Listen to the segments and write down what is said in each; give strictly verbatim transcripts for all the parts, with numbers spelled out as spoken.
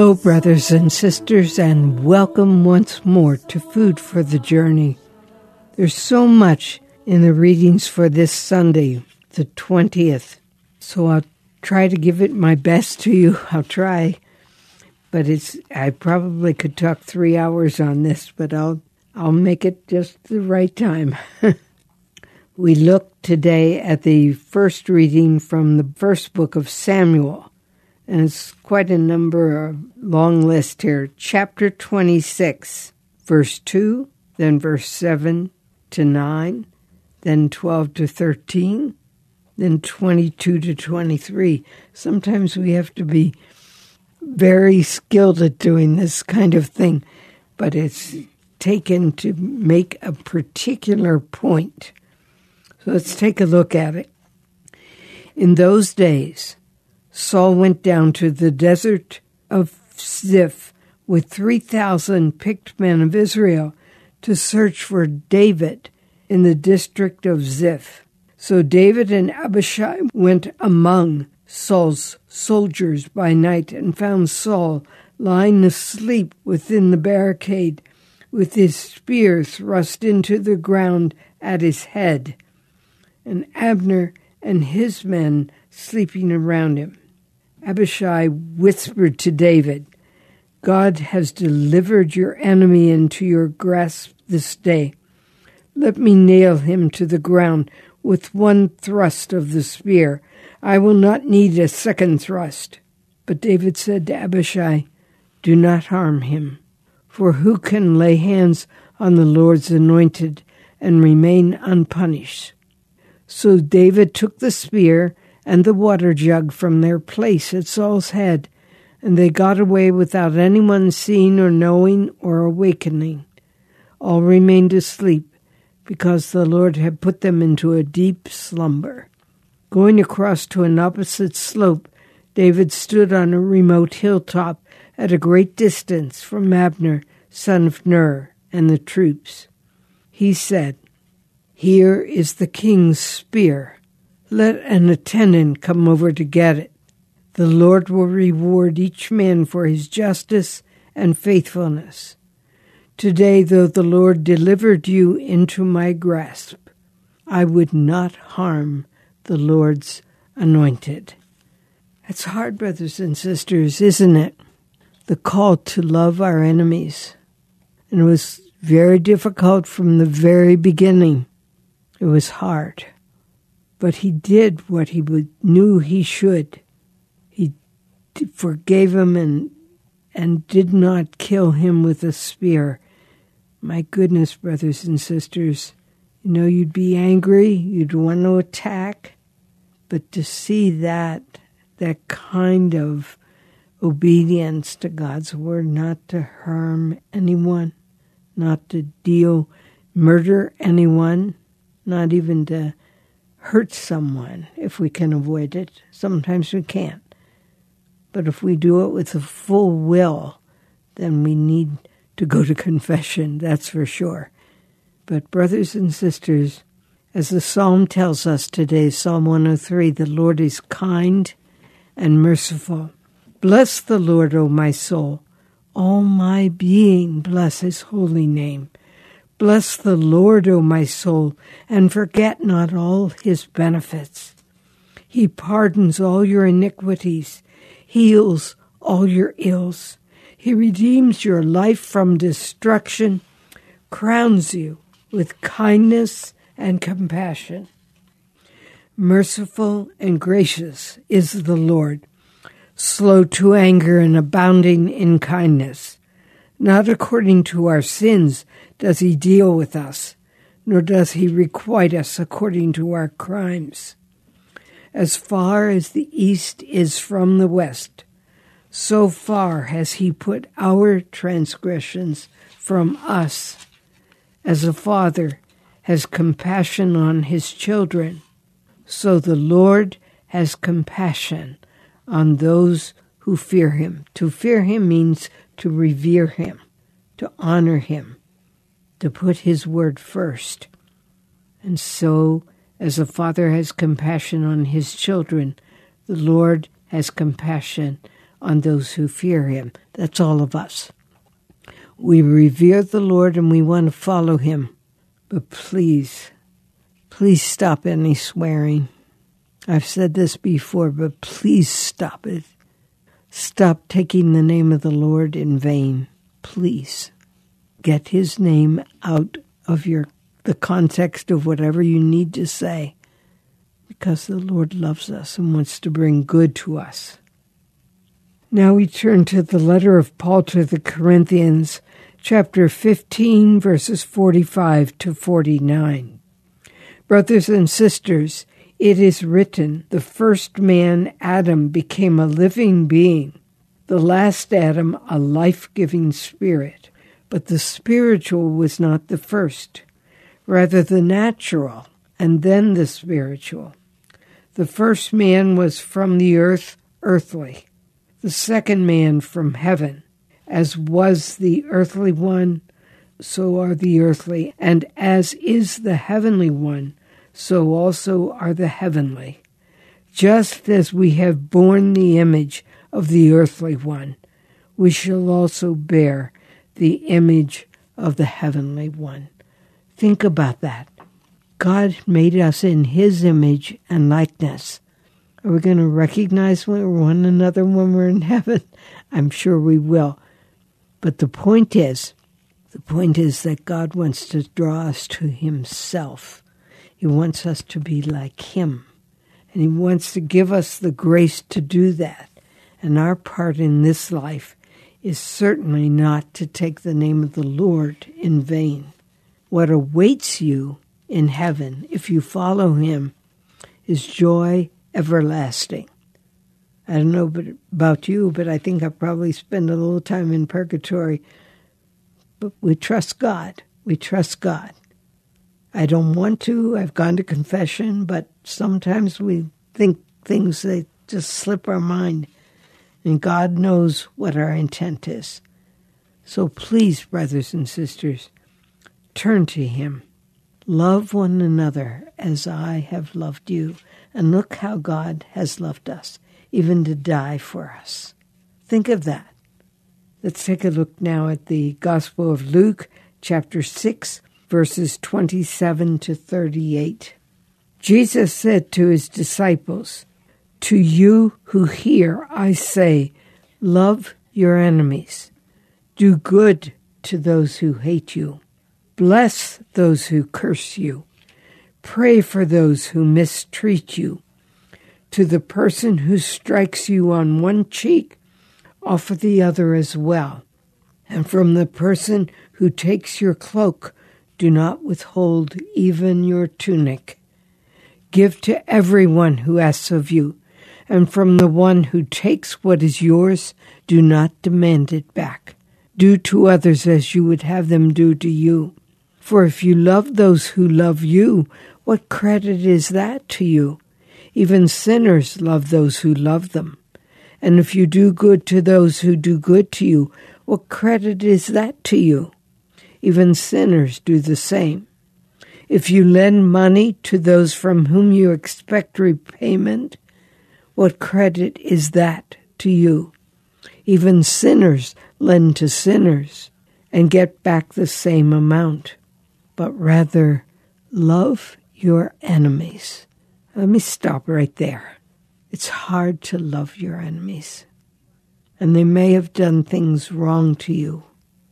Hello, brothers and sisters, and welcome once more to Food for the Journey. There's so much in the readings for this Sunday, the twentieth, so I'll try to give it my best to you. I'll try, but it's I probably could talk three hours on this, but I'll I'll make it just the right time. We look today at the first reading from the first book of Samuel. And it's quite a number, a long list here. Chapter twenty-six, verse two, then verse seven to nine, then twelve to thirteen, then twenty-two to twenty-three. Sometimes we have to be very skilled at doing this kind of thing, but it's taken to make a particular point. So let's take a look at it. In those days, Saul went down to the desert of Ziph with three thousand picked men of Israel to search for David in the district of Ziph. So David and Abishai went among Saul's soldiers by night and found Saul lying asleep within the barricade with his spear thrust into the ground at his head, and Abner and his men sleeping around him. Abishai whispered to David, "God has delivered your enemy into your grasp this day. Let me nail him to the ground with one thrust of the spear. I will not need a second thrust." But David said to Abishai, "Do not harm him, for who can lay hands on the Lord's anointed and remain unpunished?" So David took the spear and the water jug from their place at Saul's head, and they got away without anyone seeing or knowing or awakening. All remained asleep, because the Lord had put them into a deep slumber. Going across to an opposite slope, David stood on a remote hilltop at a great distance from Abner, son of Ner, and the troops. He said, "Here is the king's spear. Let an attendant come over to get it. The Lord will reward each man for his justice and faithfulness. Today, though the Lord delivered you into my grasp, I would not harm the Lord's anointed." It's hard, brothers and sisters, isn't it? The call to love our enemies. And it was very difficult from the very beginning. It was hard. But he did what he would, knew he should. He forgave him and and did not kill him with a spear. My goodness, brothers and sisters, you know, you'd be angry, you'd want to attack, but to see that, that kind of obedience to God's word, not to harm anyone, not to deal, murder anyone, not even to hurt someone if we can avoid it. Sometimes we can't. But if we do it with a full will, then we need to go to confession, that's for sure. But brothers and sisters, as the psalm tells us today, Psalm one oh three, the Lord is kind and merciful. Bless the Lord, O my soul. All my being, bless his holy name. Bless the Lord, O my soul, and forget not all his benefits. He pardons all your iniquities, heals all your ills. He redeems your life from destruction, crowns you with kindness and compassion. Merciful and gracious is the Lord, slow to anger and abounding in kindness. Not according to our sins does he deal with us, nor does he requite us according to our crimes. As far as the east is from the west, so far has he put our transgressions from us. As a father has compassion on his children, so the Lord has compassion on those who fear him. To fear him means to revere him, to honor him, to put his word first. And so, as a father has compassion on his children, the Lord has compassion on those who fear him. That's all of us. We revere the Lord and we want to follow him. But please, please stop any swearing. I've said this before, but please stop it. Stop taking the name of the Lord in vain. Please. Get his name out of your the context of whatever you need to say, because the Lord loves us and wants to bring good to us. Now we turn to the letter of Paul to the Corinthians, chapter fifteen, verses forty-five to forty-nine. Brothers and sisters, it is written, the first man, Adam, became a living being, the last Adam, a life-giving spirit. But the spiritual was not the first, rather the natural, and then the spiritual. The first man was from the earth, earthly. The second man from heaven. As was the earthly one, so are the earthly. And as is the heavenly one, so also are the heavenly. Just as we have borne the image of the earthly one, we shall also bear the image of the heavenly one. Think about that. God made us in his image and likeness. Are we going to recognize one another when we're in heaven? I'm sure we will. But the point is, the point is that God wants to draw us to himself. He wants us to be like him. And he wants to give us the grace to do that. And our part in this life is certainly not to take the name of the Lord in vain. What awaits you in heaven, if you follow him, is joy everlasting. I don't know about you, but I think I'll probably spend a little time in purgatory. But we trust God. We trust God. I don't want to. I've gone to confession, but sometimes we think things that just slip our mind. And God knows what our intent is. So please, brothers and sisters, turn to him. Love one another as I have loved you. And look how God has loved us, even to die for us. Think of that. Let's take a look now at the Gospel of Luke, chapter six, verses twenty-seven to thirty-eight. Jesus said to his disciples, to you who hear, I say, love your enemies. Do good to those who hate you. Bless those who curse you. Pray for those who mistreat you. To the person who strikes you on one cheek, offer the other as well. And from the person who takes your cloak, do not withhold even your tunic. Give to everyone who asks of you. And from the one who takes what is yours, do not demand it back. Do to others as you would have them do to you. For if you love those who love you, what credit is that to you? Even sinners love those who love them. And if you do good to those who do good to you, what credit is that to you? Even sinners do the same. If you lend money to those from whom you expect repayment, what credit is that to you? Even sinners lend to sinners and get back the same amount. But rather, love your enemies. Let me stop right there. It's hard to love your enemies. And they may have done things wrong to you.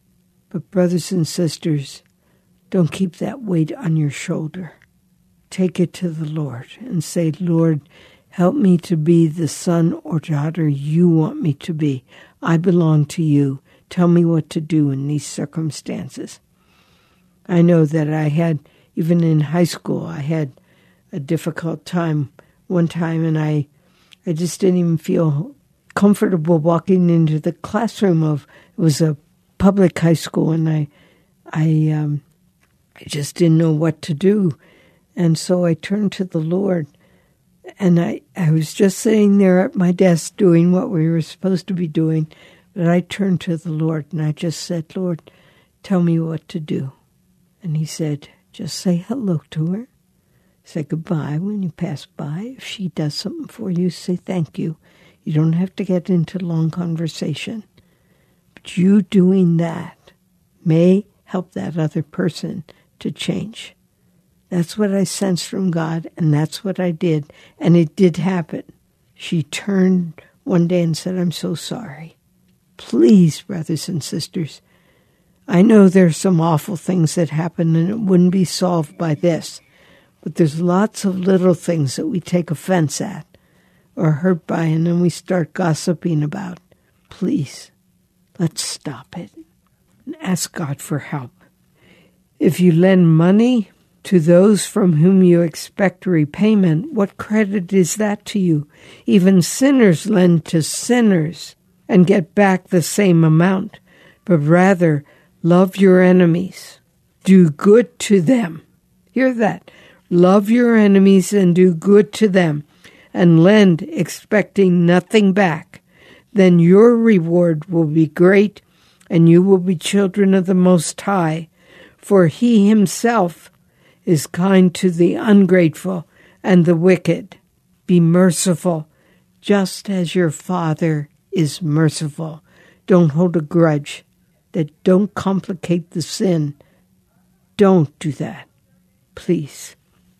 But brothers and sisters, don't keep that weight on your shoulder. Take it to the Lord and say, Lord, help me to be the son or daughter you want me to be. I belong to you. Tell me what to do in these circumstances. I know that I had, even in high school, I had a difficult time one time, and I, I just didn't even feel comfortable walking into the classroom of, it was a public high school, and I, I, um, I just didn't know what to do. And so I turned to the Lord, and I, I was just sitting there at my desk doing what we were supposed to be doing, but I turned to the Lord, and I just said, Lord, tell me what to do. And he said, just say hello to her. Say goodbye when you pass by. If she does something for you, say thank you. You don't have to get into long conversation. But you doing that may help that other person to change. That's what I sensed from God, and that's what I did. And it did happen. She turned one day and said, I'm so sorry. Please, brothers and sisters, I know there's some awful things that happen and it wouldn't be solved by this. But there's lots of little things that we take offense at or hurt by, and then we start gossiping about. Please, let's stop it and ask God for help. If you lend money to those from whom you expect repayment, what credit is that to you? Even sinners lend to sinners and get back the same amount, but rather love your enemies. Do good to them. Hear that. Love your enemies and do good to them, and lend expecting nothing back. Then your reward will be great, and you will be children of the Most High, for He Himself is kind to the ungrateful and the wicked. Be merciful, just as your Father is merciful. Don't hold a grudge. That don't complicate the sin. Don't do that, please.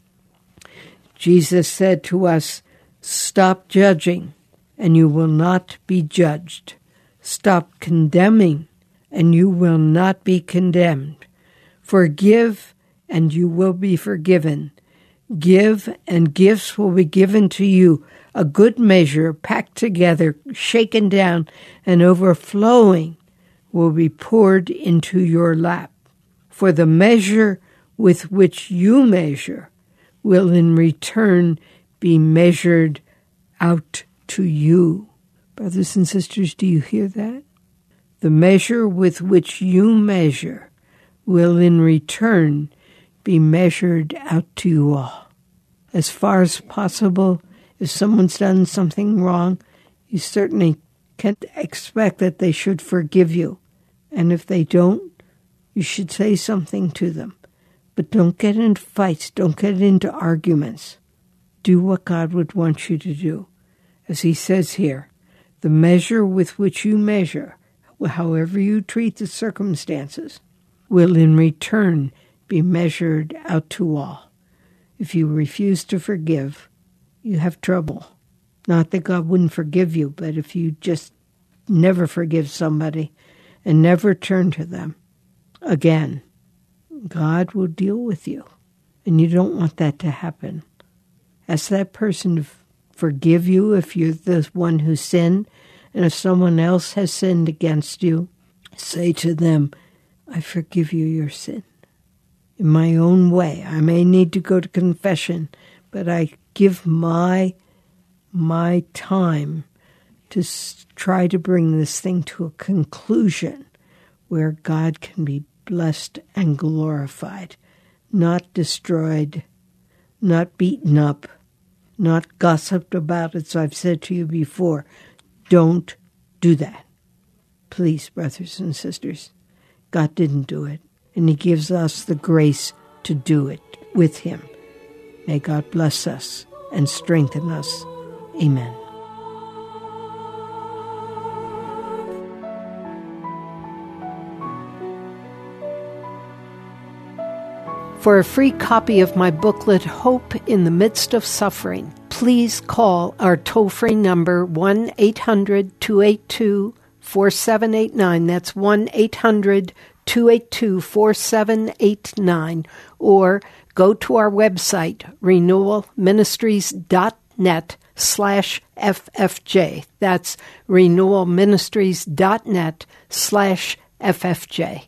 Jesus said to us, stop judging, and you will not be judged. Stop condemning, and you will not be condemned. Forgive, and you will be forgiven. Give, and gifts will be given to you, a good measure, packed together, shaken down, and overflowing will be poured into your lap. For the measure with which you measure will in return be measured out to you. Brothers and sisters, do you hear that? The measure with which you measure will in return be measured out to you all. As far as possible, if someone's done something wrong, you certainly can't expect that they should forgive you. And if they don't, you should say something to them. But don't get into fights. Don't get into arguments. Do what God would want you to do. As He says here, the measure with which you measure, however you treat the circumstances, will in return be measured out to all. If you refuse to forgive, you have trouble. Not that God wouldn't forgive you, but if you just never forgive somebody and never turn to them again, God will deal with you. And you don't want that to happen. Ask that person to forgive you if you're the one who sinned. And if someone else has sinned against you, say to them, I forgive you your sin. In my own way, I may need to go to confession, but I give my, my time to s- try to bring this thing to a conclusion where God can be blessed and glorified, not destroyed, not beaten up, not gossiped about, as I've said to you before. Don't do that. Please, brothers and sisters, God didn't do it, and He gives us the grace to do it with Him. May God bless us and strengthen us. Amen. For a free copy of my booklet, Hope in the Midst of Suffering, please call our toll-free number one eight hundred two eight two four seven eight nine. That's one eight hundred two eight two four seven eight nine. Or go to our website, renewal ministries dot net slash F F J. That's renewal ministries dot net slash F F J.